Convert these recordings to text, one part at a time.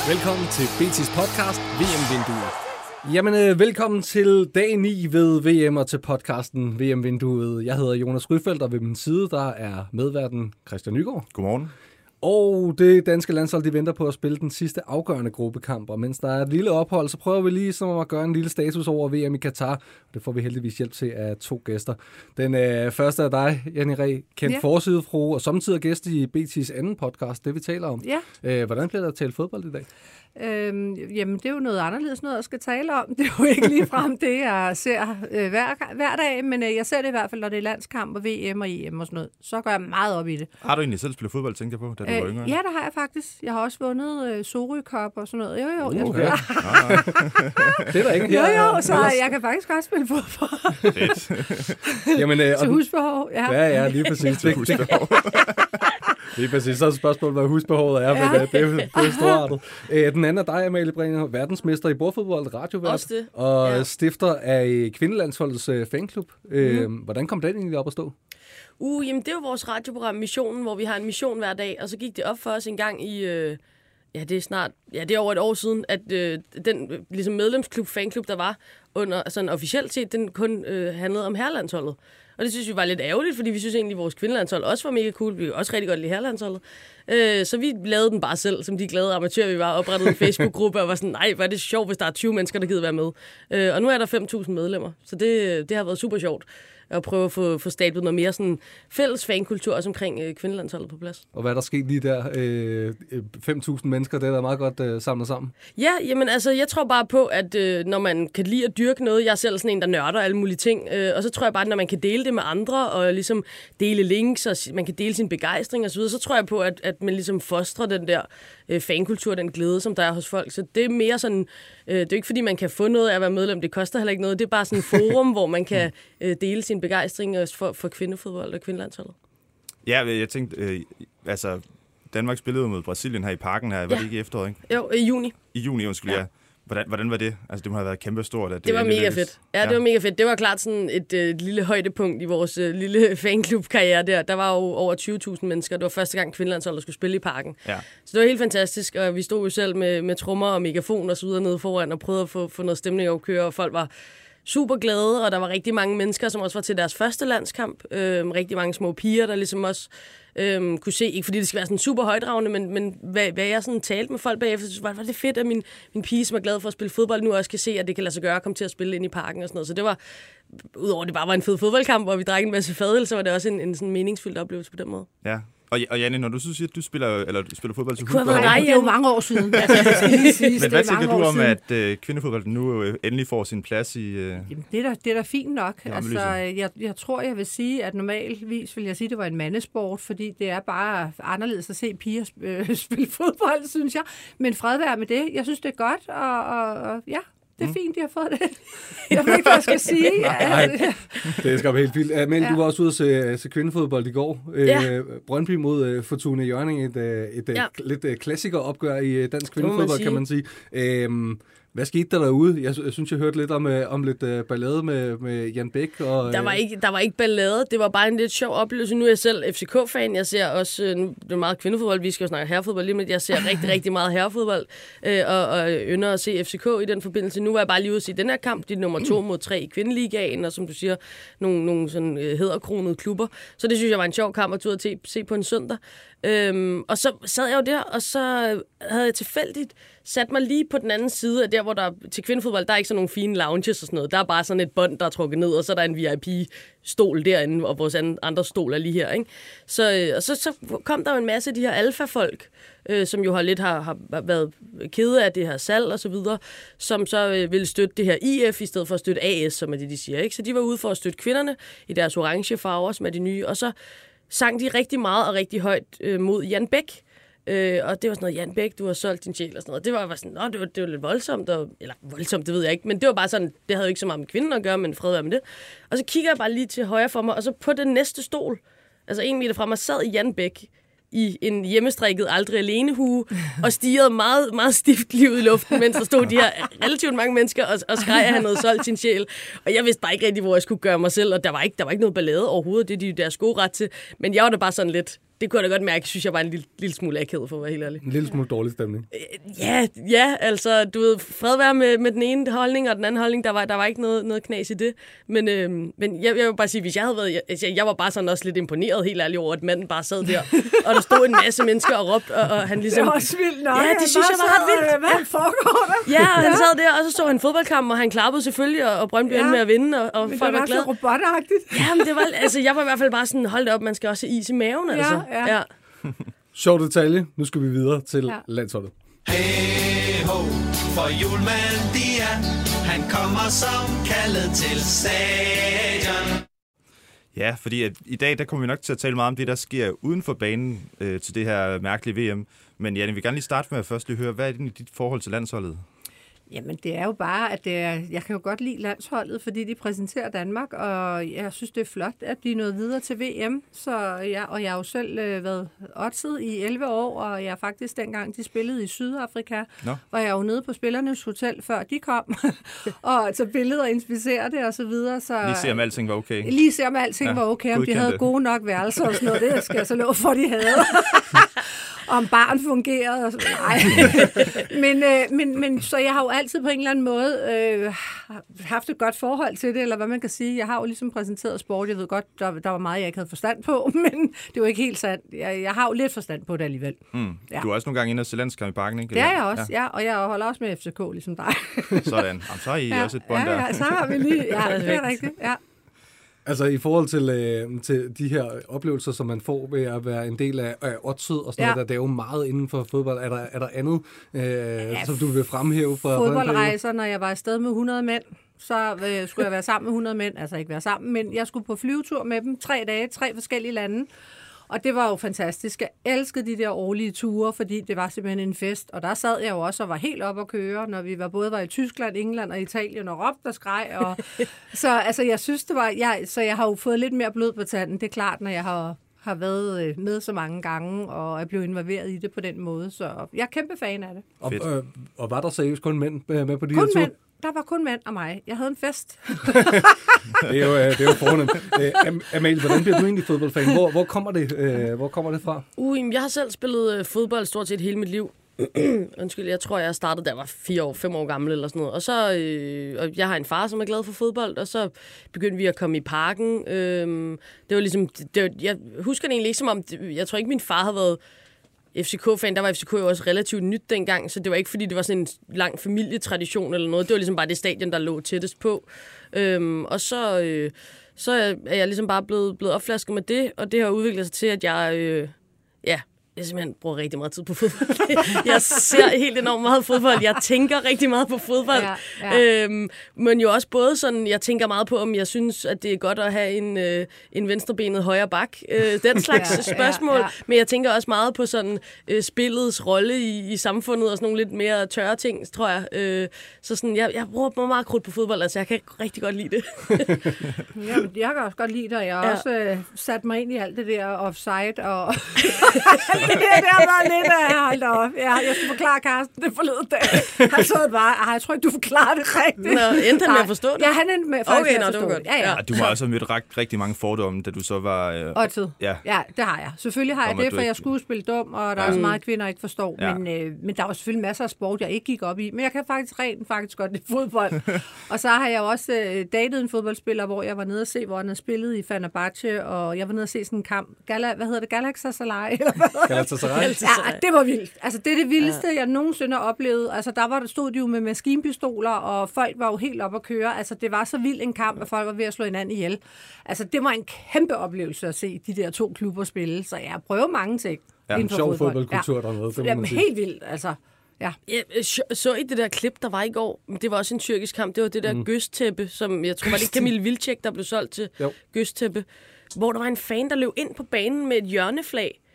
Velkommen til BT's podcast, VM-vinduet. Jamen, velkommen til dag 9 ved VM og til podcasten VM-vinduet. Jeg hedder Jonas Ryfeldt, og ved min side, der er medværten Christian Nygaard. Godmorgen. Og det danske landshold, de venter på at spille den sidste afgørende gruppekamp, og mens der er et lille ophold, så prøver vi lige at gøre en lille status over VM i Katar. Det får vi heldigvis hjælp til af 2 gæster. Den første er dig, Janni Reh, kendt forsidefrue og samtidig gæst i BT's anden podcast, det vi taler om. Ja. Hvordan bliver der talt fodbold i dag? Jamen, det er jo noget anderledes noget, jeg skal tale om. Det er jo ikke ligefrem det, jeg ser hver dag, men jeg ser det i hvert fald, når det er landskamp og VM og EM og sådan noget. Så går jeg meget op i det. Har du egentlig selv spillet fodbold, tænkte jeg på, da du var yngre? Ja, det har jeg faktisk. Jeg har også vundet Sorø Cup og sådan noget. Jo. Okay. Det er der ikke her. Jo, så jeg kan faktisk godt spille fodbold. Fedt. Jamen, til husbehov, ja. Ja, lige præcis. Til husbehov. Lige præcis. Så er spørgsmålet, hvad husbehovet er, men det er storartet. Den anden er dig, Amalie Brener, verdensmester i bordfodbold, radiovært, og stifter af kvindelandsholdets fanklub. Hvordan kom den egentlig op at stå? Jamen det er jo vores radioprogram Missionen, hvor vi har en mission hver dag, og så gik det op for os en gang i... det er over et år siden, at den ligesom medlemsklub, fanklub, der var under sådan officielt set, den kun handlede om herrelandsholdet. Og det synes vi var lidt ærgerligt, fordi vi synes egentlig, at vores kvindelandshold også var mega cool. Vi kunne også rigtig godt lide herrelandsholdet. Så vi lavede den bare selv, som de glade amatører, vi var, oprettede en Facebook-gruppe og var sådan, nej, hvor er det sjovt, hvis der er 20 mennesker, der gider være med. Og nu er der 5.000 medlemmer, så det har været super sjovt at prøve at få stablet noget mere sådan fælles fankultur også omkring kvindelandsholdet på plads. Og hvad er der sket lige der? 5.000 mennesker, det er da meget godt samlet sammen. Ja, jamen altså, jeg tror bare på, at når man kan lide at dyrke noget, jeg er selv sådan en, der nørder alle mulige ting, og så tror jeg bare, at når man kan dele det med andre, og ligesom dele links, og man kan dele sin begejstring og så videre, så tror jeg på, at man ligesom fostrer den der fankultur, den glæde, som der er hos folk. Så det er mere sådan, det er ikke fordi, man kan få noget af at være medlem, det koster heller ikke noget, det er bare sådan et forum, hvor man kan dele sin begejstring for kvindefodbold og kvindelandsholdet. Ja, jeg tænkte, Danmark spillede mod Brasilien her i parken her, var det ikke i efteråret, ikke? Jo, i juni. I juni, undskyld, ja. Hvordan var det? Altså, det må have været kæmpestort. At det var mega fedt. Ja, det var mega fedt. Det var klart sådan et lille højdepunkt i vores lille fanklubkarriere der. Der var jo over 20.000 mennesker. Det var første gang kvindelandsholdet skulle spille i parken. Ja. Så det var helt fantastisk, og vi stod jo selv med trommer og megafon og så videre nede foran og prøvede at få noget stemning at køre, og folk var super glade, og der var rigtig mange mennesker, som også var til deres første landskamp. Rigtig mange små piger, der ligesom også kunne se, ikke fordi det skal være sådan super højdragende, men hvad jeg sådan talte med folk bagefter, så var det fedt, at min pige, som er glad for at spille fodbold, nu også kan se, at det kan lade sig gøre at komme til at spille ind i parken og sådan noget. Så det var, udover det bare var en fed fodboldkamp, hvor vi drak en masse fadøl, så var det også en sådan meningsfyldt oplevelse på den måde. Ja. Og Janni, når du siger, at du spiller fodbold til husbehov... Det er jo mange år siden. Men hvad tænker du om, at kvindefodbold nu endelig får sin plads i... Jamen, det er da fint nok. Altså, jeg tror, jeg vil sige, at normalvis vil jeg sige, at det var en mandesport, fordi det er bare anderledes at se piger spille fodbold, synes jeg. Men fred være med det. Jeg synes, det er godt, og ja... Det er fint, de har fået det. Jeg ved ikke, hvad jeg skal sige. Nej, det er sgu helt vildt. Amalie, du var også ude at se kvindefodbold i går. Brøndby mod Fortuna Hjørring. Et lidt klassikeropgør i dansk kvindefodbold, kan man sige. Hvad skete der derude? Jeg synes, jeg hørte lidt om lidt ballade med Jan Bæk. Og, der var ikke ballade. Det var bare en lidt sjov oplevelse. Nu er jeg selv FCK-fan. Jeg ser også det er meget kvindefodbold. Vi skal jo snakke herrefodbold lige med. Jeg ser rigtig, rigtig meget herrefodbold. Og ynder at se FCK i den forbindelse. Nu var jeg bare lige ude at se den her kamp. De er nummer 2 mod 3 i kvindeligaen. Og som du siger, nogle sådan hæderkronede klubber. Så det synes jeg var en sjov kamp at tage ud og se på en søndag. Og så sad jeg jo der, og så havde jeg tilfældigt sat mig lige på den anden side af der, hvor der til kvindefodbold, der er ikke sådan nogle fine lounges og sådan noget. Der er bare sådan et bånd, der er trukket ned, og så er der en VIP-stol derinde, og vores andre stol er lige her, ikke? Så kom der jo en masse af de her alfa-folk, som jo har været kede af det her salg og så videre, som så ville støtte det her IF, i stedet for at støtte AS, som er det, de siger, ikke? Så de var ude for at støtte kvinderne i deres orange farver, som er de nye, og så sang de rigtig meget og rigtig højt mod Jan Bæk. Og det var sådan noget, Jan Bæk, du har solgt din sjæl og sådan noget. Det var sådan, det var lidt voldsomt, eller voldsomt, det ved jeg ikke, men det var bare sådan, det havde jo ikke så meget med kvinden at gøre, men fred være med det. Og så kigger jeg bare lige til højre for mig, og så på den næste stol, altså 1 meter fra mig, sad Jan Bæk i en hjemmestrikket aldrig alene hue og stirrede meget, meget stift lige ud i luften, mens der stod de her relativt mange mennesker og skreg, at han havde solgt sin sjæl. Og jeg vidste bare ikke rigtig, hvor jeg skulle gøre mig selv, og der var ikke noget ballade overhovedet, det er de deres gode ret til. Men jeg var da bare sådan lidt, det kunne jeg da godt mærke, synes jeg var en lille smule akavet, for at være helt ærlig. En lille smule dårlig stemning. Ja, altså, du ved, fred være med den ene holdning og den anden holdning, der var ikke noget knas i det. Men jeg vil bare sige, hvis jeg havde været, jeg var bare sådan også lidt imponeret, helt ærligt, over, at manden bare sad der, og der stod en masse mennesker og råbte, og han ligesom... Det var også vildt nok. Ja, det synes jeg var ret vildt. Hvad foregår der? Ja, og han sad der, og så så han en fodboldkamp, og han klappede selvfølgelig, og Brøndby endte med at vinde, og folk var glade. Men det var så robotagtigt. Ja, men det var, altså, jeg var i hvert fald bare sådan, hold det op, man skal også have is i maven, altså. Ja. Sjov detalje. Nu skal vi videre til landsholdet. Hey ho, for julemand Dia, han kommer som kaldet til stadion. Ja, fordi i dag der kommer vi nok til at tale meget om det, der sker uden for banen til det her mærkelige VM. Men Janne, vi vil gerne lige starte med at først lige høre, hvad er det i dit forhold til landsholdet? Jamen, det er jo bare, at jeg kan jo godt lide landsholdet, fordi de præsenterer Danmark, og jeg synes, det er flot, at de er nået videre til VM. Jeg har jo selv været oddset i 11 år, og jeg faktisk dengang, de spillede i Sydafrika, var jeg jo nede på Spillernes Hotel, før de kom, og så billeder og inspicere det og så videre. Så lige se, om alting var okay. Lige se, om alting var okay, om de havde gode nok værelser og sådan noget. Det skal jeg så love for, de havde. Om barn fungerede og sådan. Nej. Men så jeg har jo altid på en eller anden måde haft et godt forhold til det, eller hvad man kan sige. Jeg har jo ligesom præsenteret sport. Jeg ved godt, der var meget, jeg ikke havde forstand på, men det er jo ikke helt sandt. Jeg har jo lidt forstand på det alligevel. Ja. Du er også nogle gange inde og se landskamp i Parken, ikke? Det er jeg også, ja. Og jeg holder også med FCK, ligesom dig. Sådan. Jamen, så har I også et bånd der. Ja, så har vi lige. Ja, det er rigtigt, ja. Altså i forhold til de her oplevelser, som man får ved at være en del af oddset og sådan noget, der er jo meget inden for fodbold. Er der andet, som du vil fremhæve fra fodboldrejser, når jeg var afsted med 100 mænd, så skulle jeg være sammen med 100 mænd, altså ikke være sammen, men jeg skulle på flyvetur med dem 3 dage, 3 forskellige lande. Og det var jo fantastisk. Jeg elskede de der årlige ture, fordi det var simpelthen en fest. Og der sad jeg jo også og var helt op at køre, når vi både var i Tyskland, England og Italien og råbte og skreg. Og så altså, jeg synes, det var... Så jeg har jo fået lidt mere blod på tanden. Det er klart, når jeg har været med så mange gange og er blevet involveret i det på den måde. Så jeg er kæmpe fan af det. Og var der seriøst kun mænd med på de her ture? Der var kun mænd og mig. Jeg havde en fest. det er jo fornemt. Amalie, hvordan bliver du egentlig fodboldfan? Hvor kommer det fra? Jeg har selv spillet fodbold stort set hele mit liv. Undskyld, jeg tror, jeg startede, da jeg var 5 år gammel eller sådan noget. Og så, og jeg har en far, som er glad for fodbold, og så begyndte vi at komme i Parken. Det var ligesom, jeg husker det egentlig ikke som om, jeg tror ikke, min far havde været FCK-fan. Der var FCK jo også relativt nyt dengang, så det var ikke, fordi det var sådan en lang familietradition eller noget. Det var ligesom bare det stadion, der lå tættest på. Og så er jeg ligesom bare blevet opflasket med det, og det har udviklet sig til, at jeg simpelthen bruger rigtig meget tid på fodbold. Jeg ser helt enormt meget fodbold. Jeg tænker rigtig meget på fodbold. Ja. Men jo også både sådan, jeg tænker meget på, om jeg synes, at det er godt at have en venstrebenet højre bak. Den slags spørgsmål. Ja. Men jeg tænker også meget på sådan spillets rolle i samfundet og sådan nogle lidt mere tørre ting, tror jeg. Så sådan, jeg bruger meget krudt på fodbold. Altså, jeg kan rigtig godt lide det. Jeg kan også godt lide det, og jeg har også sat mig ind i alt det der offside og... det har været lidt af hold op. Ja, jeg skulle forklare Carsten det forleden dag. Han sad bare, jeg tror ikke, du forklarer det rigtigt. Endte han med at forstå det? Ja, han endte med faktisk at forstå det. Ja. Du har også mødt rigtig mange fordomme, da du så var... Oddset. Ja, det har jeg. Selvfølgelig har jeg det, for jeg skulle spille dum, og der er så meget kvinder, ikke forstår. Ja. Men der var selvfølgelig masser af sport, jeg ikke gik op i. Men jeg kan faktisk godt lide fodbold. Og så har jeg også datet en fodboldspiller, hvor jeg var nede og se, hvor han havde spillet i Fenerbahce, og jeg var nede og se sådan en kamp. Hvad hedder det? Galatasaray? Ja, det var vildt. Altså, det er det vildeste, jeg nogensinde har oplevet. Altså, der stod de jo med maskinpistoler, og folk var jo helt op at køre. Altså, det var så vild en kamp, at folk var ved at slå hinanden ihjel. Altså, det var en kæmpe oplevelse at se de der 2 klubber spille. Så jeg prøver mange ting. Ja, en sjov fodboldkultur dernede. Jamen, helt vildt, altså. Ja. Så i det der klip, der var i går, det var også en tyrkisk kamp, det var det der gøstæppe, som jeg tror var det Kamil Vilcek, der blev solgt til gøstæppe, hvor der var en fan, der løb ind på banen med et hjørneflag,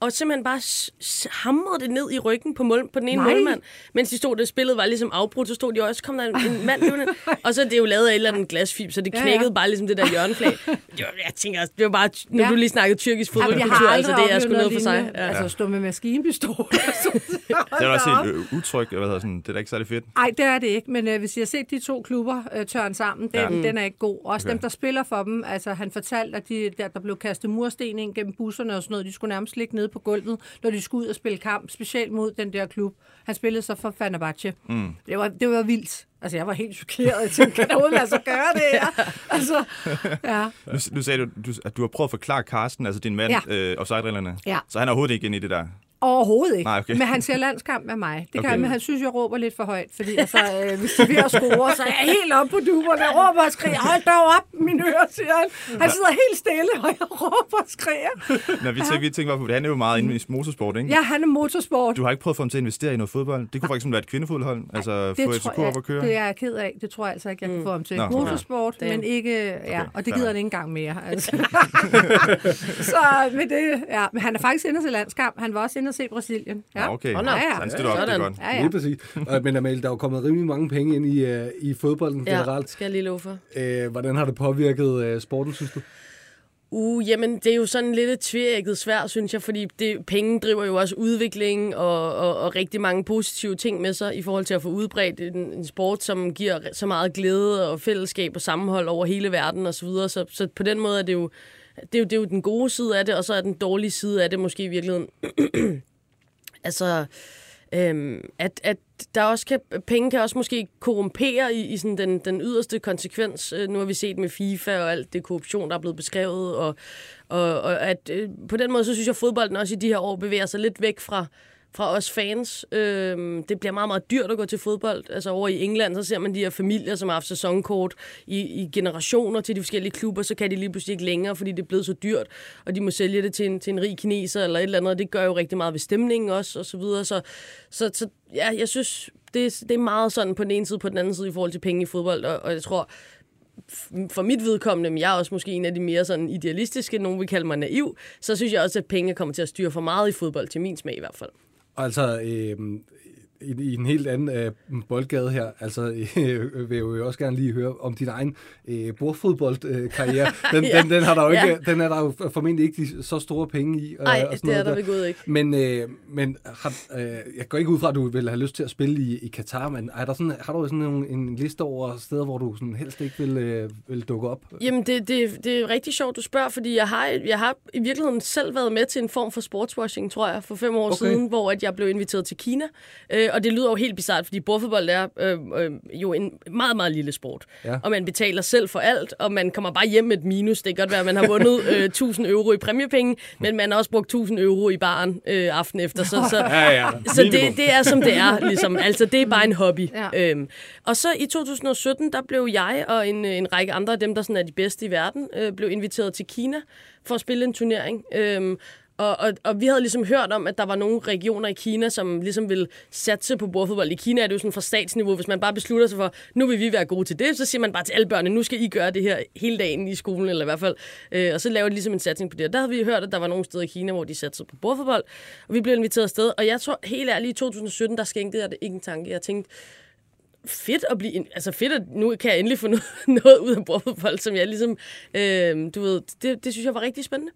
og simpelthen bare hamrede det ned i ryggen på den ene målmand. Mens de stod, det spillet var ligesom afbrudt, så stod de også, kom der en mand løbende. Og så er det jo lavet af et eller andet glasfib, så det knækkede bare ligesom det der hjørneflag. Jeg tænker, det var bare, når du lige snakkede tyrkisk fodboldkultur, altså det er sgu noget for sig. Ja. Altså stå med maskinpistol. Det er også helt utrygt, det er da ikke særlig fedt. Nej, det er det ikke, men hvis I har set de to klubber tørne sammen, den er ikke god. Også dem, der spiller for dem, altså han fortalte, at der blev kastet mursten ind gennem busserne og sådan noget, de skulle nærmest ligge nede på gulvet, når de skulle ud og spille kamp, specielt mod den der klub. Han spillede så for Fenerbahce. Det var vildt. Altså, jeg var helt chokeret. Jeg tænkte, kan der overhovedet lade sig gøre det her? Altså, ja. Nu sagde du, at du har prøvet at forklare Carsten, altså din mand, offside-reglerne. Ja. Så han er overhovedet ikke inde i det der? Overhovedet ikke. Nej, okay. Men han ser landskamp med mig. Det kan men han synes, jeg råber lidt for højt. Fordi altså, hvis de er ved at score, så er jeg helt oppe på duberne. Jeg råber og skriger. Hold dog op, mine ører, siger han. Han sidder helt stille, og jeg råber og skriger. Vi tænker bare på, han er jo meget inde i motorsport, ikke? Ja, han er motorsport. Du har ikke prøvet at få ham til at investere i noget fodbold? Det kunne for eksempel være et kvindefodboldhold. Altså få FCK op at køre? Det er jeg ked af. Det tror jeg altså ikke, jeg kan få ham til. Motorsport, men ikke... Ja, og det gider han ikke engang mere. Altså. Så med det... Ja, men han er faktisk inde til landskamp. Han var også inde se Brasilien. Ja, okay. Han stiller op, det er godt. Ja. Det er præcis. Men Amalie, der er jo kommet rimelig mange penge ind i fodbolden generelt. Skal jeg lige love for. Hvordan har det påvirket sporten, synes du? Jamen, det er jo sådan lidt et tveægget svært, synes jeg, fordi penge driver jo også udvikling og rigtig mange positive ting med sig i forhold til at få udbredt en sport, som giver så meget glæde og fællesskab og sammenhold over hele verden osv. Så på den måde er det er jo den gode side af det, og så er den dårlige side af det måske i virkeligheden. Altså, at der også penge kan også måske korrumpere i sådan den yderste konsekvens. Nu har vi set med FIFA og alt det korruption, der er blevet beskrevet, og at på den måde, så synes jeg, at fodbolden også i de her år bevæger sig lidt væk fra os fans. Det bliver meget, meget dyrt at gå til fodbold. Altså over i England, så ser man de her familier, som har haft sæsonkort i generationer til de forskellige klubber, så kan de lige pludselig ikke længere, fordi det er blevet så dyrt, og de må sælge det til en rig kineser eller et eller andet, og det gør jo rigtig meget ved stemningen også, og så videre. Så ja, jeg synes, det er meget sådan på den ene side, på den anden side i forhold til penge i fodbold, og jeg tror, for mit vedkommende, men jeg er også måske en af de mere sådan idealistiske, nogen vil kalde mig naiv, så synes jeg også, at penge kommer til at styre for meget i fodbold, til min smag i hvert fald. Altså, i en helt anden boldgade her, altså vil jeg jo også gerne lige høre om din egen bordfodboldkarriere. Den har der jo ikke, den er der jo formentlig ikke så store penge i. Nej, det er der ved Gud ikke. Men jeg går ikke ud fra, at du vil have lyst til at spille i Katar, men har du sådan en liste over steder, hvor du sådan helst ikke vil dukke op? Jamen, det er rigtig sjovt, du spørger, fordi jeg har i virkeligheden selv været med til en form for sportswashing, tror jeg, for 5 år siden, hvor at jeg blev inviteret til Kina. Og det lyder jo helt bizarrt, fordi bordfodbold er jo en meget, meget lille sport. Ja. Og man betaler selv for alt, og man kommer bare hjem med et minus. Det kan godt være, at man har vundet 1.000 euro i præmiepenge, men man har også brugt 1.000 euro i baren aften efter. Så det er, som det er. Ligesom. Altså, det er bare en hobby. Ja. Og så i 2017, der blev jeg og en række andre af dem, der sådan er de bedste i verden, blev inviteret til Kina for at spille en turnering. Og vi havde ligesom hørt om, at der var nogle regioner i Kina, som ligesom ville satse på bordfodbold. I Kina er det jo sådan fra statsniveau, hvis man bare beslutter sig for, nu vil vi være gode til det, så siger man bare til alle børnene, nu skal I gøre det her hele dagen i skolen, eller i hvert fald. Og så laver de ligesom en satsning på det. Og der havde vi hørt, at der var nogle steder i Kina, hvor de satsede på bordfodbold, og vi blev inviteret afsted. Og jeg tror helt ærligt, i 2017, der skænkede jeg det ikke en tanke. Jeg tænkte, fedt at blive... Altså fedt, at nu kan jeg endelig få noget ud af bordfodbold, som jeg ligesom... du ved, det synes jeg var rigtig spændende.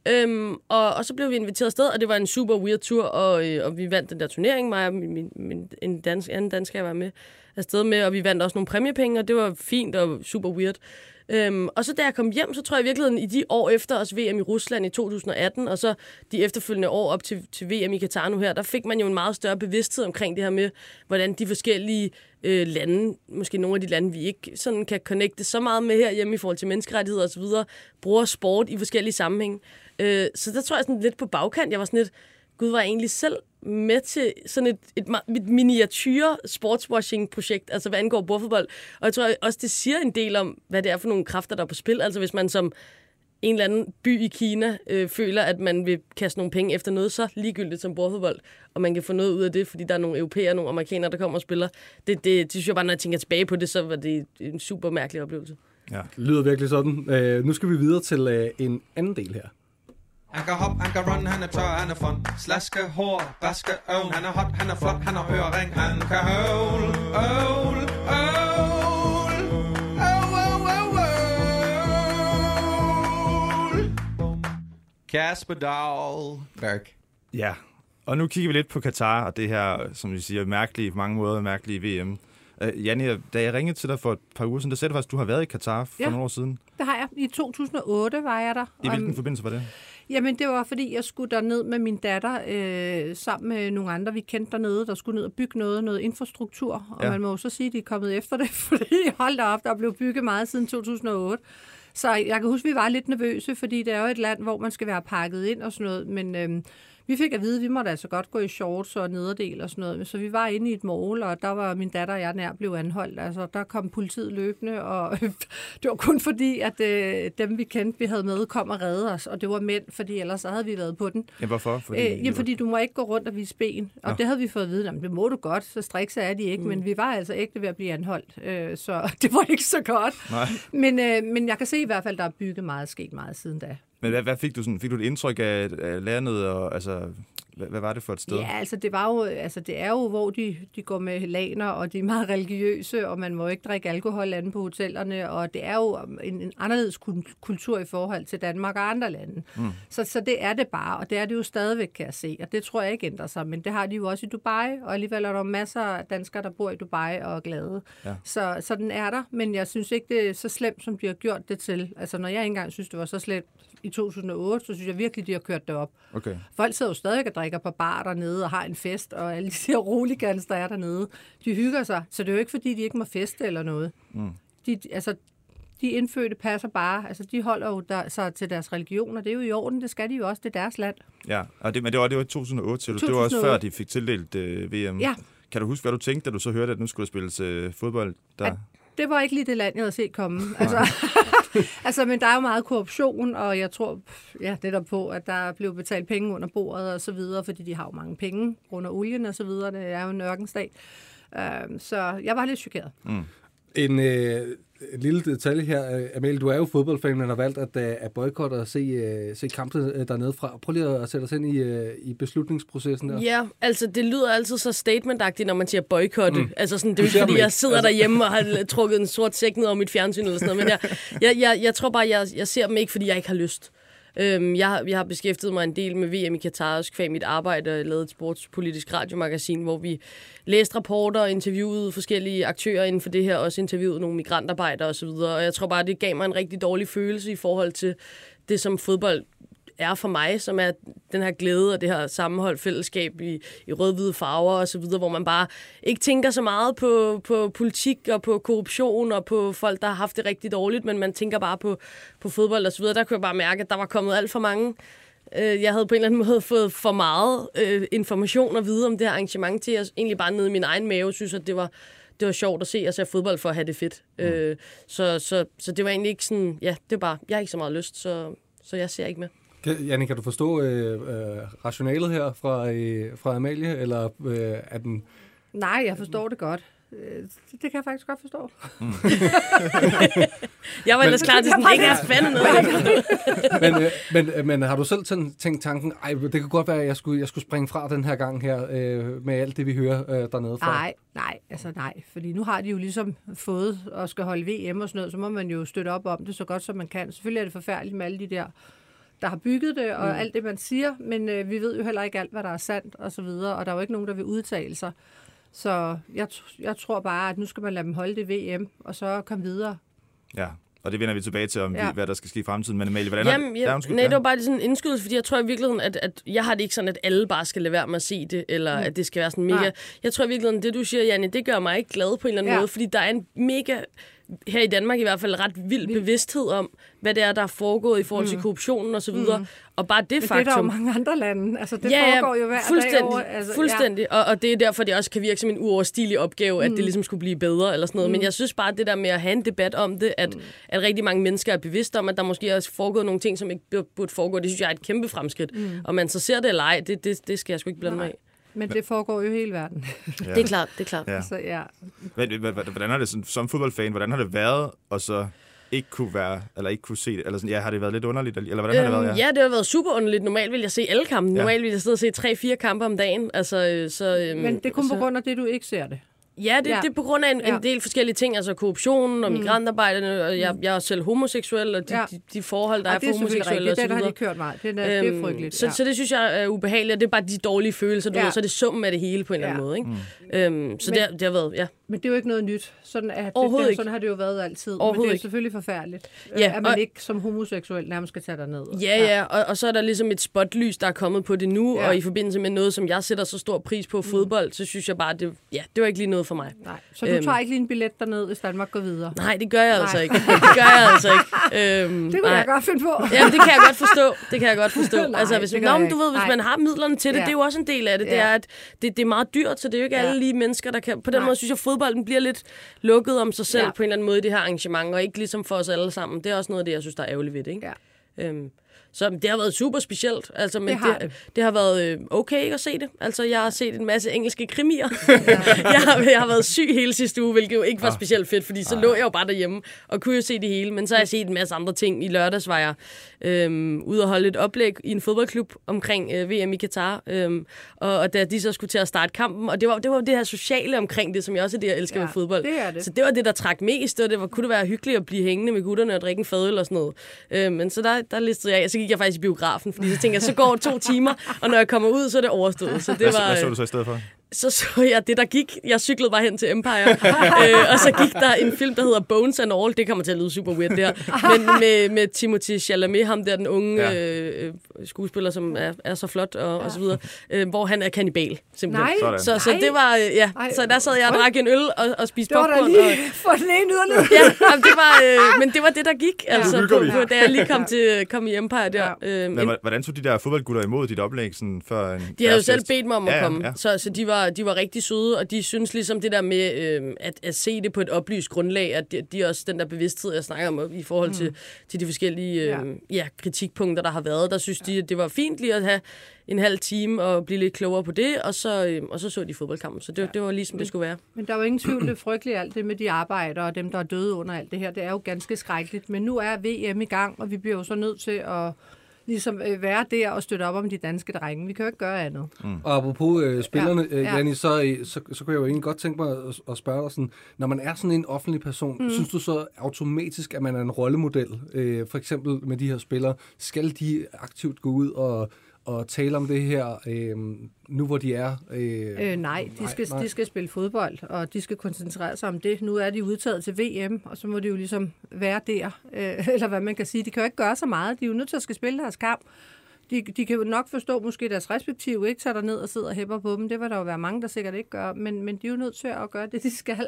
Og så blev vi inviteret afsted, og det var en super weird tur, og vi vandt den der turnering, mig og min anden dansker, jeg var med afsted med, og vi vandt også nogle præmiepenge, og det var fint og super weird. Og så da jeg kom hjem, så tror jeg i virkeligheden i de år efter os VM i Rusland i 2018, og så de efterfølgende år op til VM i Katar nu her, der fik man jo en meget større bevidsthed omkring det her med, hvordan de forskellige lande, måske nogle af de lande, vi ikke sådan kan connecte så meget med herhjemme i forhold til menneskerettigheder osv., bruger sport i forskellige sammenhænge. Så der tror jeg sådan lidt på bagkant. Jeg var sådan lidt, gud, var jeg egentlig selv med til sådan et miniatyre sportswashing-projekt, altså hvad angår bordfodbold. Og jeg tror også, det siger en del om, hvad det er for nogle kræfter, der er på spil. Altså hvis man som en eller anden by i Kina føler, at man vil kaste nogle penge efter noget så ligegyldigt som bordfodbold, og man kan få noget ud af det, fordi der er nogle europæere, nogle amerikanere, der kommer og spiller. Det synes jeg bare, når jeg tænker tilbage på det, så var det en super mærkelig oplevelse. Ja, det lyder virkelig sådan. Nu skal vi videre til en anden del her. Han kan hop, han kan run, han er tør, han er fun. Slaske hår, baske øvn. Han er hot, han er flot, han har ørering. Han kan høvl, øvl, øvl. Kasper Dahlberg. Ja, og nu kigger vi lidt på Katar, og det her, som vi siger, mærkelige, på mange måder mærkelige VM. Janni, da jeg ringede til dig for et par uger siden, der sagde du faktisk, at du har været i Katar for nogle år siden. Det har jeg. I 2008 var jeg der. I hvilken forbindelse var det? Jamen, det var, fordi jeg skulle derned med min datter, sammen med nogle andre, vi kendte dernede, der skulle ned og bygge noget infrastruktur. Og man må jo så sige, at de er kommet efter det, fordi hold da op, der blev bygget meget siden 2008. Så jeg kan huske, at vi var lidt nervøse, fordi det er jo et land, hvor man skal være pakket ind og sådan noget, men vi fik at vide, at vi måtte altså godt gå i shorts og nederdel og sådan noget. Så vi var inde i et mall, og der var min datter og jeg nær blev anholdt. Altså, der kom politiet løbende, og det var kun fordi, at dem, vi kendte, vi havde med, kom og redde os. Og det var mænd, fordi ellers så havde vi været på den. Ja, hvorfor? Fordi du må ikke gå rundt og vise ben. Og det havde vi fået at vide, det må du godt, så strikse er de ikke. Men vi var altså ægte ved at blive anholdt, så det var ikke så godt. Men jeg kan se i hvert fald, der er bygget meget, sket meget siden da. Men hvad fik du sådan? Fik du et indtryk af landet, og altså, hvad var det for et sted? Ja, altså det var jo, det er jo, hvor de går med laner, og de er meget religiøse, og man må ikke drikke alkohol inde på hotellerne, og det er jo en anderledes kultur i forhold til Danmark og andre lande. Så det er det bare, og det er det jo stadigvæk, kan jeg se, og det tror jeg ikke ændrer sig, men det har de jo også i Dubai, og alligevel er der masser af danskere, der bor i Dubai og er glade. Ja. Så den er der, men jeg synes ikke, det er så slemt, som de har gjort det til. Altså når jeg ikke engang synes, det var så slemt i 2008, så synes jeg virkelig, de har kørt det op. Okay. Folk sidder jo stadig og drikker på bar dernede og har en fest, og alle de her roligans, der er dernede, de hygger sig. Så det er jo ikke, fordi de ikke må feste eller noget. De indfødte passer bare, altså de holder jo sig til deres religion, og det er jo i orden, det skal de jo også, det er deres land. Ja, og men det var i 2008, det var også før, de fik tildelt VM. Ja. Kan du huske, hvad du tænkte, da du så hørte, at nu skulle der spilles fodbold der? At det var ikke lige det land, jeg havde set komme. Altså, men der er jo meget korruption, og jeg tror netop på, at der blev betalt penge under bordet og så videre, fordi de har jo mange penge under olien og så videre. Det er jo en ørkenstat. Så jeg var lidt chokeret. En lille detalje her. Amalie, du er jo fodboldfan, men har valgt at boykotte og se kampen dernede fra. Prøv lige at sætte os ind i beslutningsprocessen der. Ja, altså det lyder altid så statementagtigt, når man siger boykotte. Altså sådan, det er jo ikke, fordi jeg sidder derhjemme og har trukket en sort sæk ned over mit fjernsyn eller sådan noget, men jeg tror bare, jeg ser dem ikke, fordi jeg ikke har lyst. Jeg har beskæftiget mig en del med VM i Katar, også kvæg mit arbejde, og lavet et sportspolitisk radiomagasin, hvor vi læste rapporter og interviewede forskellige aktører inden for det her, også interviewede nogle migrantarbejdere osv. Og jeg tror bare, det gav mig en rigtig dårlig følelse i forhold til det, som fodbold er for mig, som er den her glæde og det her sammenhold, fællesskab i rød-hvide farver og så videre, hvor man bare ikke tænker så meget på politik og på korruption og på folk, der har haft det rigtig dårligt, men man tænker bare på fodbold og så videre. Der kunne jeg bare mærke, at der var kommet alt for mange. Jeg havde på en eller anden måde fået for meget information og vide om det her arrangement til, jeg egentlig bare nede i min egen mave synes, at det var sjovt at se og se fodbold for at have det fedt. Så det var egentlig ikke sådan, det var bare, jeg har ikke så meget lyst, så jeg ser ikke med. Janni, kan du forstå rationalet her fra Amalie, eller er den... Nej, jeg forstår det godt. Det kan jeg faktisk godt forstå. Jeg var ellers klar til sådan, det ikke er spændende. Men har du selv tænkt tanken, det kan godt være, at jeg skulle springe fra den her gang her, med alt det, vi hører dernede fra? Nej, fordi nu har de jo ligesom fået og skal holde VM og sådan noget, så må man jo støtte op om det så godt, som man kan. Selvfølgelig er det forfærdeligt med alle de der har bygget det, og alt det, man siger, men vi ved jo heller ikke alt, hvad der er sandt, og så videre, og der er jo ikke nogen, der vil udtale sig. Så jeg tror bare, at nu skal man lade dem holde det VM, og så komme videre. Ja, og det vender vi tilbage til, hvad der skal ske i fremtiden. Men Amalie, hvordan det var bare sådan en indskydelse, fordi jeg tror i virkeligheden, at jeg har det ikke sådan, at alle bare skal lade være med at se det, eller at det skal være sådan mega... Nej. Jeg tror i virkeligheden, det du siger, Janni, det gør mig ikke glad på en eller anden måde, fordi der er en mega... her i Danmark i hvert fald ret vild bevidsthed om, hvad det er, der er foregået i forhold til korruptionen og så videre. Og bare det faktum... det er der jo mange andre lande. Altså, det foregår jo hver dag over. Altså, fuldstændig. Og det er derfor, det også kan virke som en uoverstigelig opgave, at det ligesom skulle blive bedre eller sådan noget. Men jeg synes bare, det der med at have en debat om det, at rigtig mange mennesker er bevidste om, at der måske også foregået nogle ting, som ikke burde foregå, det synes jeg er et kæmpe fremskridt. Og man så ser det eller ej, det skal jeg sgu ikke blande mig af. Men det foregår jo i hele verden. Det er klart. Ja. Så, Hvordan har det som fodboldfan, hvordan har det været at så ikke kunne være, eller ikke kunne se det? Eller sådan, ja, har det været lidt underligt? Eller hvordan har det været? Ja, det har været super underligt. Normalt vil jeg se alle kampe. Normalt vil jeg sidde og se 3-4 kampe om dagen. Altså, men det er kun på grund af det, du ikke ser det. Ja, det er på grund af en del forskellige ting, altså korruptionen og migrantarbejderne, og jeg er selv homoseksuel, og de forhold, der er for homoseksuelle og så videre. Det har de kørt meget. Det er frygteligt. Så det synes jeg er ubehageligt, og det er bare de dårlige følelser, du ved, så er det summen af det hele på en eller anden måde. Ikke? Så det har været, Men det er jo ikke noget nyt. Sådan har det jo været altid. Men det er jo selvfølgelig forfærdeligt, at man ikke som homoseksuel nærmest skal tage derned. Ja, og så er der ligesom et spotlys, der er kommet på det nu, og i forbindelse med noget, som jeg sætter så stor pris på fodbold, så synes jeg bare, det var ikke lige noget for mig. Nej. Så du tager ikke lige en billet derned, hvis Danmark går videre? Nej, det gør jeg altså ikke. Det kunne jeg godt finde på. Ja, det kan jeg godt forstå. Nej, altså, hvis man har midlerne til det, det er jo også en del af det. Det er, at det er meget dyrt, så det er jo ikke alle lige mennesker, der kan. På den måde synes jeg, at fodbolden bliver lidt lukket om sig selv på en eller anden måde i det her arrangement, og ikke ligesom for os alle sammen. Det er også noget af det, jeg synes, der er ærgerligt ved det. Ikke? Ja. Så det har været super specielt. Altså, men det har været okay at se det. Altså, jeg har set en masse engelske krimier. Jeg har været syg hele sidste uge, hvilket jo ikke var specielt fedt, fordi så lå jeg jo bare derhjemme og kunne jo se det hele. Men så har jeg set en masse andre ting. I lørdags var jeg ude og holde et oplæg i en fodboldklub omkring VM i Katar. Og da de så skulle til at starte kampen, og det var det her sociale omkring det, som jeg også er det, jeg elsker med fodbold. Det. Så det var det, der trak mest, og kunne det være hyggeligt at blive hængende med gutterne og drikke en fadøl og sådan noget. Men så der listede jeg. Så gik jeg faktisk i biografen, fordi så tænkte jeg, så går 2 timer, og når jeg kommer ud, så er det overstået. Så det hvad så du så i stedet for? Så jeg det, der gik. Jeg cyklede bare hen til Empire, og så gik der en film, der hedder Bones and All. Det kommer til at lyde super weird, der. Men med Timothée Chalamet, ham der, den unge skuespiller, som er så flot og så videre, hvor han er kannibal, simpelthen. Nej. Så det var, så der sad jeg og drak en øl og spiste popcorn. Det var da lige for den ene yderligere. Ja, det var, men det var det, der gik, altså, da jeg lige kom i Empire der. Men hvordan tog de der fodboldgutter imod dit oplæg? Sådan, før de havde jo selv bedt mig om at komme, så de var rigtig søde, og de synes ligesom det der med at se det på et oplyst grundlag, at de også den der bevidsthed, jeg snakker om i forhold til de forskellige kritikpunkter, der har været. Der synes de, at det var fint lige at have en halv time og blive lidt klogere på det, og så de fodboldkampen. Så det var ligesom det skulle være. Men der er jo ingen tvivl, det er frygteligt alt det med de arbejdere og dem, der er døde under alt det her. Det er jo ganske skrækkeligt. Men nu er VM i gang, og vi bliver jo så nødt til at ligesom være der og støtte op om de danske drenge. Vi kan jo ikke gøre andet. Og apropos spillerne, Janni, så kunne jeg jo egentlig godt tænke mig at spørge dig sådan, når man er sådan en offentlig person, synes du så automatisk, at man er en rollemodel? For eksempel med de her spillere, skal de aktivt gå ud og tale om det her, nu hvor de er? Nej, de skal spille fodbold, og de skal koncentrere sig om det. Nu er de udtaget til VM, og så må de jo ligesom være der, eller hvad man kan sige. De kan jo ikke gøre så meget. De er jo nødt til at skal spille deres kamp. De kan jo nok forstå måske deres respektive, ikke tager der ned og sidder og hæpper på dem. Det vil der jo være mange, der sikkert ikke gør, men de er jo nødt til at gøre det, de skal,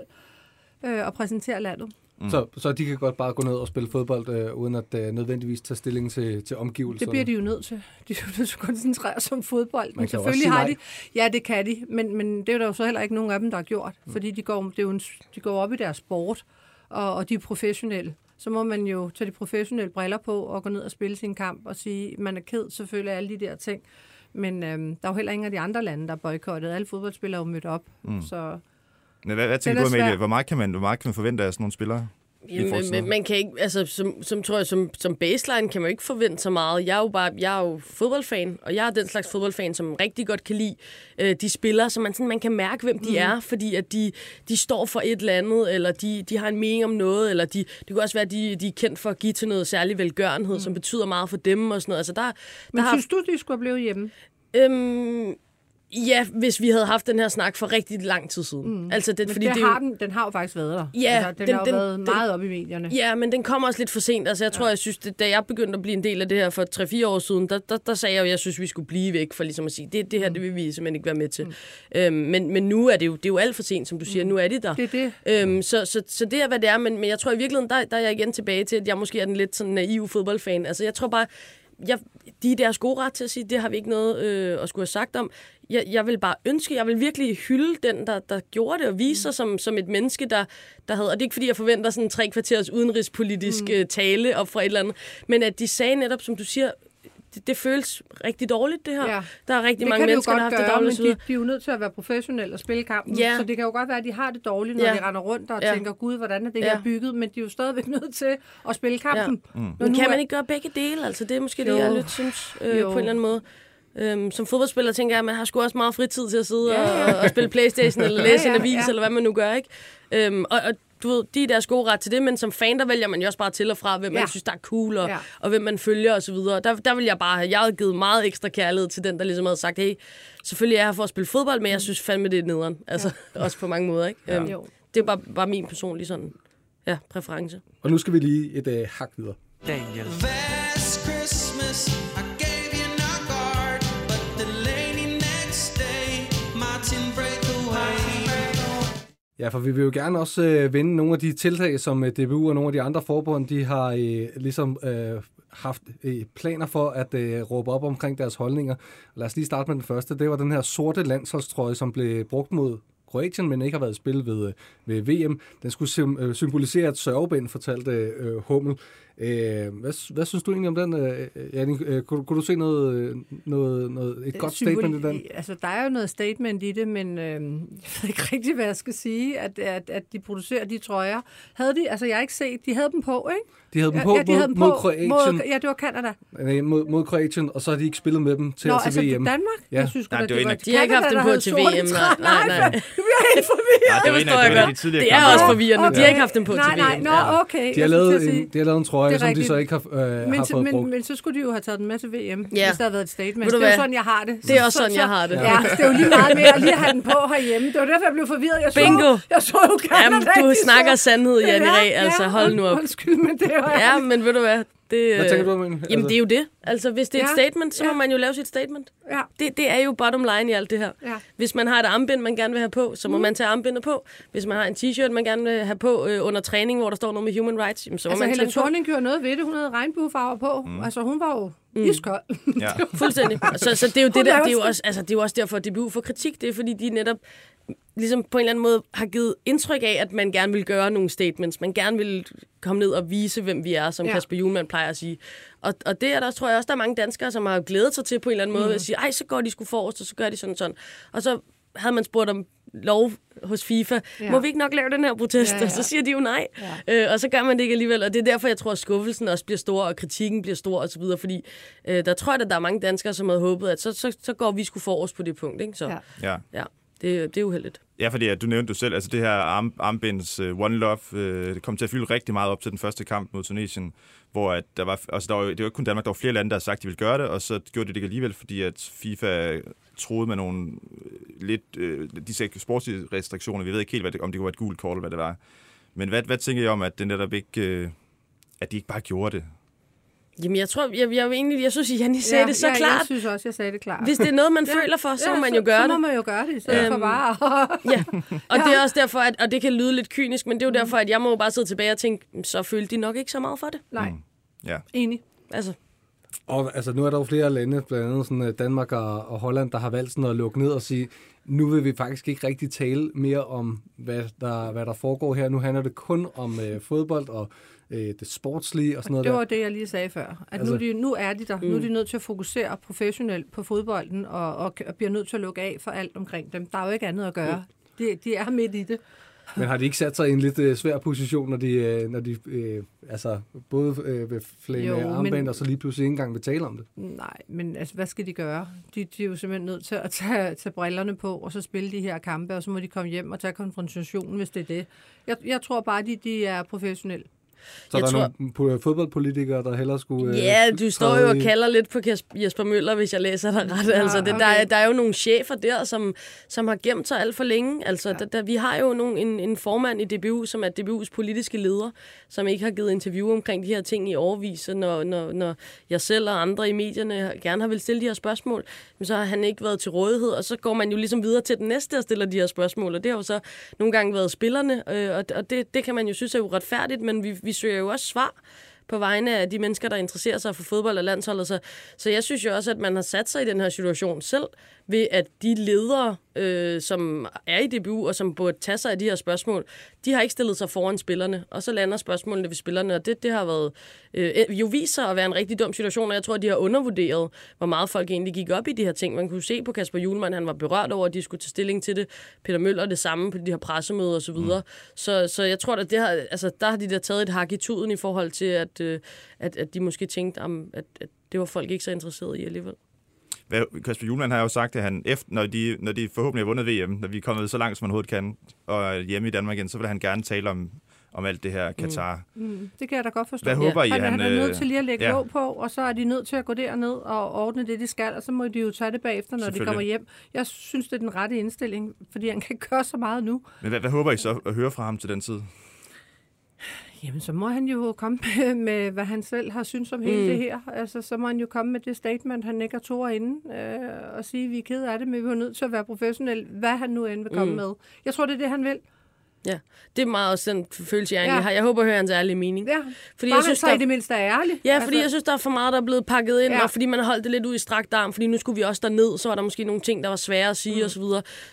og præsentere landet. Så de kan godt bare gå ned og spille fodbold, uden at nødvendigvis tage stilling til omgivelserne? Det bliver de jo nødt til. De er jo nødt til at koncentrere sig om fodbold. Men selvfølgelig har de... Ja, det kan de. Men det er der jo så heller ikke nogen af dem, der har gjort. Fordi de går op i deres sport, og de er professionelle. Så må man jo tage de professionelle briller på og gå ned og spille sin kamp og sige, man er ked selvfølgelig af alle de der ting. Men der er jo heller ingen af de andre lande, der er boykottet. Alle fodboldspillere er jo mødt op, så... Men hvad tænker du, Amalie? Hvor meget kan man forvente af sådan nogle spillere? Jamen, man kan ikke, altså som baseline kan man jo ikke forvente så meget. Jeg er jo fodboldfan, og jeg er den slags fodboldfan, som rigtig godt kan lide de spillere, så man kan mærke, hvem de er, fordi at de står for et eller andet, eller de har en mening om noget, eller det kan også være, at de er kendt for at give til noget særlig velgørenhed, som betyder meget for dem og sådan noget. Altså, Men synes du, de skulle blive hjemme? Ja, hvis vi havde haft den her snak for rigtig lang tid siden. Altså, den har jo faktisk været der. Ja, altså, den har jo været meget op i medierne. Ja, men den kommer også lidt for sent. Altså, jeg tror, jeg synes, da jeg begyndte at blive en del af det her for 3-4 år siden, der sagde jeg jo, at jeg synes, vi skulle blive væk for ligesom at sige, det her, det vil vi simpelthen ikke være med til. Men nu er det er jo alt for sent, som du siger. Nu er de der. Det er det. Så det er, hvad det er. Men jeg tror i virkeligheden, der er jeg igen tilbage til, at jeg måske er den lidt sådan naive fodboldfan. Altså, jeg tror bare, de er deres gode ret til at sige, det har vi ikke noget at skulle have sagt om. Jeg vil bare ønske, jeg vil virkelig hylde den, der gjorde det, og vise sig som et menneske, der havde, og det er ikke fordi, jeg forventer sådan 3 kvarters udenrigspolitisk tale op fra et eller andet, men at de sagde netop, som du siger, det føles rigtig dårligt, det her. Ja. Der er rigtig mange mennesker, der har haft det dårligt. Men de er jo nødt til at være professionelle og spille kampen. Ja. Så det kan jo godt være, at de har det dårligt, når de render rundt og tænker, gud, hvordan er det her bygget? Men de er jo stadigvæk nødt til at spille kampen. Ja. Men kan man ikke gøre begge dele? Altså, det er måske det, jeg lidt synes på en eller anden måde. Som fodboldspiller tænker jeg, at man har sgu også meget fritid til at sidde og spille PlayStation eller læse en avis, eller hvad man nu gør, ikke? Og du ved, de er deres gode ret til det, men som fan, der vælger man jo også bare til og fra, hvem man synes, der er cool, og hvem man følger osv. Der vil jeg havde givet meget ekstra kærlighed til den, der ligesom havde sagt, hey, selvfølgelig er jeg her for at spille fodbold, men jeg synes fandme, det er nederen. Altså, også på mange måder, ikke? Det er bare min personlige sådan, præference. Og nu skal vi lige et hak videre. Daniel. Last Christmas, I gave you Knockard, but the lady next day, Martin Breakaway. Ja, for vi vil jo gerne også vende nogle af de tiltag, som DBU og nogle af de andre forbund, de har ligesom haft planer for at råbe op omkring deres holdninger. Lad os lige starte med den første. Det var den her sorte landsholdstrøje, som blev brugt mod Kroatien, men ikke har været i spil ved VM. Den skulle symbolisere et sørgebind, fortalte Hummel. Hvad synes du egentlig om den, Jannik? Kunne du se et godt statement i den? Altså, der er jo noget statement i det, men jeg ved ikke rigtig, hvad jeg skal sige, at de producerer de trøjer. Havde de, altså jeg har ikke set, de havde dem på, ikke? De havde dem på, mod Kroatien. Ja, det var Canada. Mod Kroatien, og så har de ikke spillet med dem til VM. Altså Danmark? Ja. Jeg synes, nej, det var de har ikke haft dem på til VM. Nej. Nu bliver jeg helt forvirret. Det forstår jeg godt. Det er også forvirrende. De har ikke haft dem på til VM. Nej, okay. De har lavet en trøje, som de så ikke har fået brugt. Men så skulle de jo have taget den med til VM, hvis der havde været et statement. Det er jo sådan, jeg har det. Det er også sådan, jeg har det. Ja, det er jo lige meget mere at lige have den på herhjemme. Det var derfor, jeg blev forvirret. Bingo! Jeg så jo Canada. Jamen, du snakker sandhed, Janni Ræ. Altså, hold nu op. Undskyld, men det var... Ja, men ved du hvad? Hvad tænker du om det? Jamen, det er jo det. Altså, hvis det er et statement, så må man jo lave sit statement. Ja. Det er jo bottom line i alt det her. Ja. Hvis man har et armbind, man gerne vil have på, så må man tage armbindet på. Hvis man har en t-shirt, man gerne vil have på under træning, hvor der står noget med human rights, så må man tage Helle Thorning gjorde noget ved det. Hun havde regnbuefarver på. Altså, hun var jo iskold. Ja. Fuldstændig. Så det er jo det der. Det er jo også derfor, at DBU får kritik. Det er fordi, de netop ligesom på en eller anden måde har givet indtryk af, at man gerne vil gøre nogle statements. Man gerne vil komme ned og vise, hvem vi er, som Kasper Hjulmand plejer at sige. Og det er der, tror jeg også, der er mange danskere, som har glædet sig til på en eller anden måde, at sige, ej, så går de sgu forrest, og så gør de sådan. Og så havde man spurgt om lov hos FIFA. Må vi ikke nok lave den her protest? Og så siger de jo nej. Og så gør man det ikke alligevel. Og det er derfor, jeg tror, at skuffelsen også bliver stor, og kritikken bliver stor osv. Fordi der tror jeg, at der er mange danskere, som havde håbet, at så går vi sgu forrest på det punkt. Ikke? Så, ja. Det er uheldigt. Ja, fordi du nævnte jo selv, altså det her armbinds One Love, det kom til at fylde rigtig meget op til den første kamp mod Tunesien, hvor at det var jo ikke kun Danmark, der var flere lande, der havde sagt, at de ville gøre det, og så gjorde de det ikke alligevel, fordi at FIFA troede med nogle de sportslige restriktioner. Vi ved ikke helt, om det kunne være et gult kort, eller hvad det var. Men hvad tænker I om, at det netop ikke, at de ikke bare gjorde det? Jamen, jeg tror, jeg synes, at Janni sagde det så klart. Jeg synes også, jeg sagde det klart. Hvis det er noget, man føler for, så må man jo gøre det. Så må man jo gøre det, i stedet for bare. Og det er også derfor, og det kan lyde lidt kynisk, men det er jo derfor, at jeg må bare sidde tilbage og tænke, så følte de nok ikke så meget for det. Nej. Ja. Enig. Og altså, nu er der jo flere lande, blandt andet sådan, Danmark og Holland, der har valgt sådan at lukke ned og sige, nu vil vi faktisk ikke rigtig tale mere om, hvad der foregår her. Nu handler det kun om fodbold og det sportslige og sådan noget. Det var det, jeg lige sagde før. At altså, nu er de der. Nu er de nødt til at fokusere professionelt på fodbolden og bliver nødt til at lukke af for alt omkring dem. Der er jo ikke andet at gøre. De er midt i det. Men har de ikke sat sig i en lidt svær position, når de altså både vil flame armband og så lige pludselig ikke engang vil tale om det? Nej, men altså, hvad skal de gøre? De er jo simpelthen nødt til at tage brillerne på, og så spille de her kampe, og så må de komme hjem og tage konfrontationen, hvis det er det. Jeg tror bare, de er professionelle. Så der er nogle fodboldpolitikere, der hellere skulle... Ja, du står jo og kalder lidt på Jesper Møller, hvis jeg læser dig ret. Altså, der er jo nogle chefer der, som har gemt sig alt for længe. Altså, vi har jo en formand i DBU, som er DBU's politiske leder, som ikke har givet interview omkring de her ting i årevis. Når jeg selv og andre i medierne gerne har vil stille de her spørgsmål, så har han ikke været til rådighed, og så går man jo ligesom videre til den næste og stiller de her spørgsmål, og det har jo så nogle gange været spillerne, og det kan man jo synes er uretfærdigt, men vi søger jo også svar på vegne af de mennesker, der interesserer sig for fodbold og landsholdet. Så jeg synes jo også, at man har sat sig i den her situation selv, ved at de ledere, som er i DBU, og som burde tage sig af de her spørgsmål, de har ikke stillet sig foran spillerne, og så lander spørgsmålene ved spillerne, og det har været jo vist sig at være en rigtig dum situation, og jeg tror, at de har undervurderet, hvor meget folk egentlig gik op i de her ting. Man kunne se på Kasper Hjulmand, han var berørt over, at de skulle tage stilling til det. Peter Møller det samme på de her pressemøder osv. Så jeg tror, at der har de der taget et hak i tuden i forhold til, at de måske tænkte, at det var folk ikke så interesserede i alligevel. Kasper Hjulmand har jo sagt, at han efter, når de forhåbentlig har vundet VM, når vi er kommet så langt, som man overhovedet kan, og hjemme i Danmark igen, så vil han gerne tale om alt det her Katar. Det kan jeg da godt forstå. Hvad håber I? Han er nødt til lige at lægge låg på, og så er de nødt til at gå derned og ordne det, de skal, og så må de jo tage det bagefter, når de kommer hjem. Jeg synes, det er den rette indstilling, fordi han kan gøre så meget nu. Men hvad håber I så at høre fra ham til den tid? Jamen, så må han jo komme med, hvad han selv har synes om hele det her. Altså, så må han jo komme med det statement, han ikke har to inden, og sige, at vi er ked af det, men vi er nødt til at være professionelle, hvad han nu end vil komme med. Jeg tror, det er det, han vil. Ja, det er meget også den følelse, jeg egentlig har. Jeg håber at høre hans ærlige mening. Ja, fordi jeg synes, i det mindste er ærlig. Ja, fordi jeg synes, der er for meget, der er blevet pakket ind, og fordi man har holdt det lidt ud i strakt arm, fordi nu skulle vi også derned, så var der måske nogle ting, der var svære at sige osv.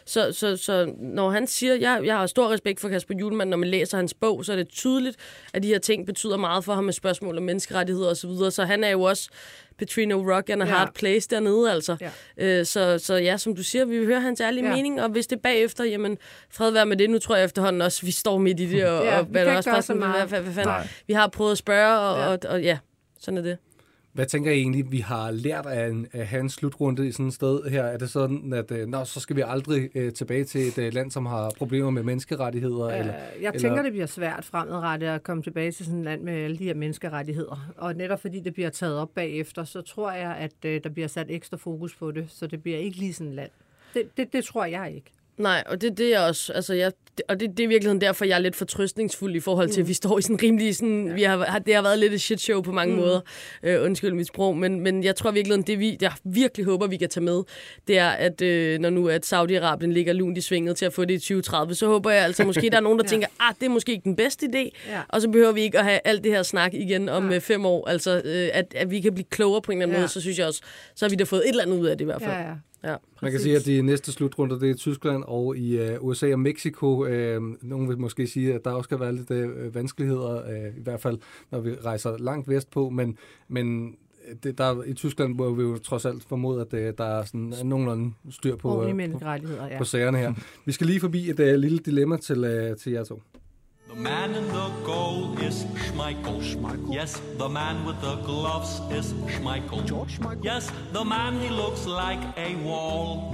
Så når han siger, jeg har stor respekt for Kasper Hjulmand, når man læser hans bog, så er det tydeligt, at de her ting betyder meget for ham med spørgsmål om menneskerettigheder osv. Så han er jo også between a rock and a hard place dernede, altså. Ja. Så ja, som du siger, vi vil høre hans ærlige mening, og hvis det bagefter, jamen, fred være med det. Nu tror jeg efterhånden også, vi står midt i det, og vi kan også så meget. Hvad fanden? Vi har prøvet at spørge, og ja, sådan er det. Hvad tænker I egentlig, vi har lært af have en slutrunde i sådan et sted her? Er det sådan, at så skal vi aldrig tilbage til et land, som har problemer med menneskerettigheder? Jeg tænker, det bliver svært fremadrettet at komme tilbage til sådan et land med alle de her menneskerettigheder. Og netop fordi det bliver taget op bagefter, så tror jeg, at der bliver sat ekstra fokus på det. Så det bliver ikke lige sådan et land. Det tror jeg ikke. Nej, og det er også, altså det er i virkeligheden derfor, jeg er lidt fortrøstningsfuld i forhold til, at vi står i sådan rimelig sådan, det har været lidt et shit show på mange måder, undskyld mit sprog, men jeg tror i virkeligheden, jeg virkelig håber, vi kan tage med, det er, at når nu at Saudi-Arabien ligger lunt i svinget til at få det i 2030, så håber jeg altså, måske der er nogen, der tænker, det er måske ikke den bedste idé, og så behøver vi ikke at have alt det her snak igen om 5 år, altså at vi kan blive klogere på en eller anden måde, så synes jeg også, så har vi da fået et eller andet ud af det i hvert fald. Ja, man kan sige, at de næste slutrunder, det er Tyskland og i USA og Mexico. Nogen vil måske sige, at der også skal være lidt vanskeligheder, i hvert fald når vi rejser langt vestpå, men i Tyskland må vi jo trods alt formode, at der er sådan nogenlunde styr på sagerne her. Vi skal lige forbi et lille dilemma til jer to. The man in the goal is Schmeichel. Yes, the man with the gloves is Schmeichel. George Schmeichel. Yes, the man he looks like a wall.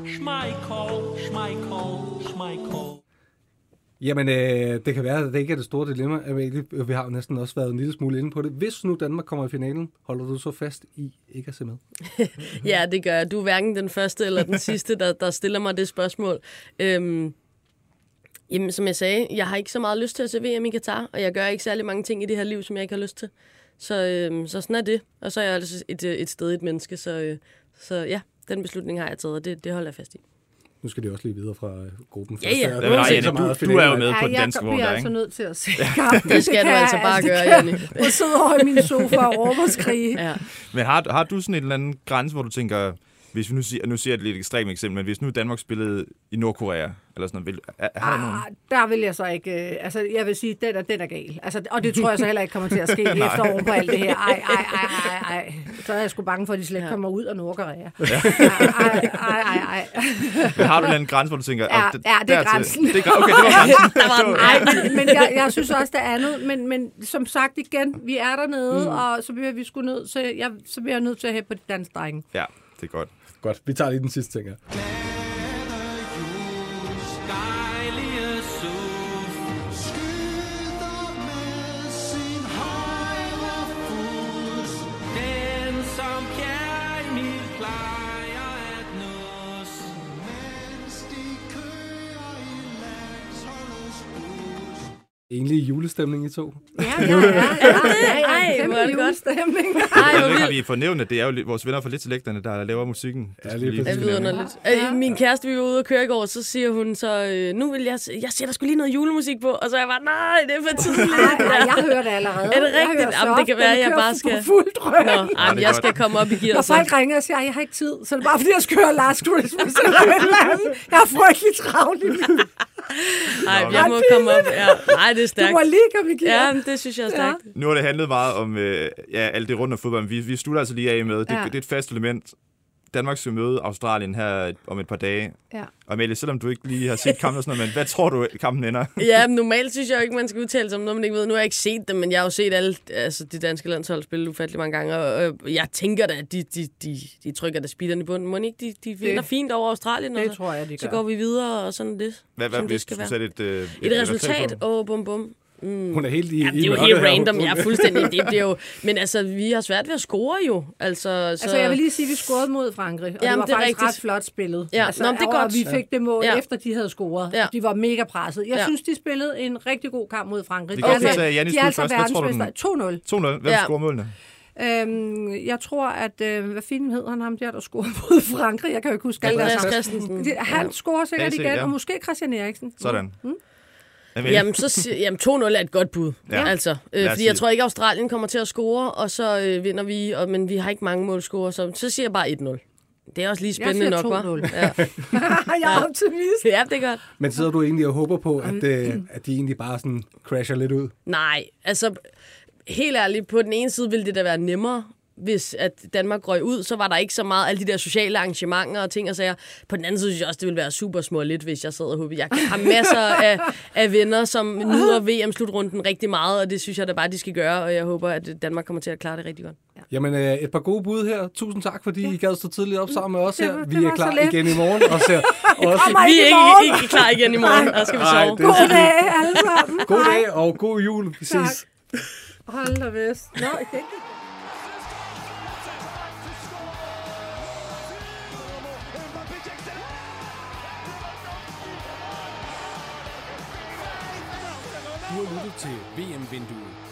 Schmeichel. Jamen, det kan være, at det ikke er det store dilemma. Vi har jo næsten også været en lille smule inde på det. Hvis nu Danmark kommer i finalen, holder du så fast i ikke at se med? Ja, det gør jeg. Du er hverken den første eller den sidste, der stiller mig det spørgsmål. Jamen, som jeg sagde, jeg har ikke så meget lyst til at se VM i Katar, og jeg gør ikke særlig mange ting i det her liv, som jeg ikke har lyst til. Så sådan er det. Og så er jeg altså et stedigt menneske, så ja, den beslutning har jeg taget, og det holder jeg fast i. Nu skal de også lige videre fra gruppen. Ja. Du er jo med på den danske vogn, der, ikke? Jeg er altså nødt til at se kampen. Det skal du altså bare gøre, Jenny. Jeg sidder over i min sofa og råber og skrige. Ja. Men har du sådan en eller anden grænse, hvor du tænker, hvis vi nu siger jeg et lidt ekstremt eksempel, men hvis nu Danmark spillede i Nordkorea, eller sådan noget, der vil jeg så ikke, altså jeg vil sige, den er gal. Altså, og det tror jeg så heller ikke kommer til at ske efter oven på alt det her. Ej. Så er jeg sgu bange for, at de slet ikke kommer ud af Nordkorea. Ej. Men har du en grænse, hvor du tænker... det er grænsen. Okay, det var grænsen. Men jeg synes også, det er andet. Men som sagt igen, vi er dernede, og så bliver vi sgu nødt til, så bliver jeg nødt til at hæppe på de danske drenge. Ja, det er godt. Godt, vi tager lige den sidste ting her. Egentlig julestemning i to. Ja, Hvor er det godt. Stemning. Har vi fornævnt, at det er jo vores venner fra Litselægterne, der laver musikken. Ja, lige Jeg ved underligt. Min kæreste, vi var ude og køre i går, så siger hun så, nu vil jeg sætter sgu lige noget julemusik på, og så er jeg bare, nej, det er for tidligt. Nej, jeg hører det allerede. Er det rigtigt? Jamen, det kan være, at jeg bare skal... Fuldt drøm. Nå, jeg skal komme op i gear. Når folk ringer og siger, jeg har ikke tid, så er det bare fordi, jeg skal høre Last Christmas eller et eller andet. Jeg har frygtelig travlt. Nej, jeg må komme op. Ja. Nej, det er stærkt. Du må lige komme i gear. Ja, det synes jeg er stærkt. Nu har det handlet meget om alt det rundt om fodbold. Vi slutter altså lige af med, det er et fast element. Danmark skal møde Australien her om et par dage. Ja. Og Amalie, selvom du ikke lige har set kampen og sådan noget, men hvad tror du, kampen ender? Ja, normalt synes jeg jo ikke, man skal udtale sig om noget, man ikke ved. Nu har jeg ikke set dem, men jeg har jo set alle de danske landshold spille ufattelig mange gange, og jeg tænker da, at de trykker da speederne i bunden. Må ikke de vinder fint over Australien? Det tror jeg, de gør. Så går vi videre, og sådan det. Hvad hvis du sætte et resultat? Bum. Hun er helt i det er jo helt random, jeg er fuldstændig. Det er jo, men altså, vi har svært ved at score jo. Altså, jeg vil lige sige, at vi scorede mod Frankrig, og det var faktisk ret flot spillet. Ja, altså, det er godt. Vi fik det mål efter, de havde scoret. Ja. De var mega presset. Jeg synes, de spillede en rigtig god kamp mod Frankrig. De er altså verdensmestere. 2-0. Hvem scorer målene? Jeg tror, at... hvad fanden hedder han ham der scorede mod Frankrig? Jeg kan jo ikke huske. Han scorer sikkert igen, og måske Christian Eriksen. Sådan. Jamen, 2-0 er et godt bud. Ja. Altså, fordi jeg tror ikke, Australien kommer til at score, og så vinder vi, men vi har ikke mange målscorer, så siger jeg bare 1-0. Det er også lige spændende nok, hva'? Ja. Jeg er optimist. Ja, det er godt. Men sidder du egentlig og håber på, at de egentlig bare sådan crasher lidt ud? Nej, altså helt ærligt, på den ene side ville det da være nemmere, hvis at Danmark røg ud, så var der ikke så meget alle de der sociale arrangementer og ting og sager. På den anden side synes jeg også, det ville være super småligt, hvis jeg sad og håbede. Jeg har masser af venner, som nyder VM-slutrunden rigtig meget, og det synes jeg da bare, de skal gøre, og jeg håber, at Danmark kommer til at klare det rigtig godt. Ja. Jamen, et par gode bud her. Tusind tak, fordi I gad stå tidligt op sammen med os her. Vi er klar igen i morgen. Vi er ikke klar igen i morgen, der skal vi sove. God dag, alle sammen. God dag og god jul. Vi ses. Hold da vest. Nå, okay. Du har lyttet til VM-vinduet.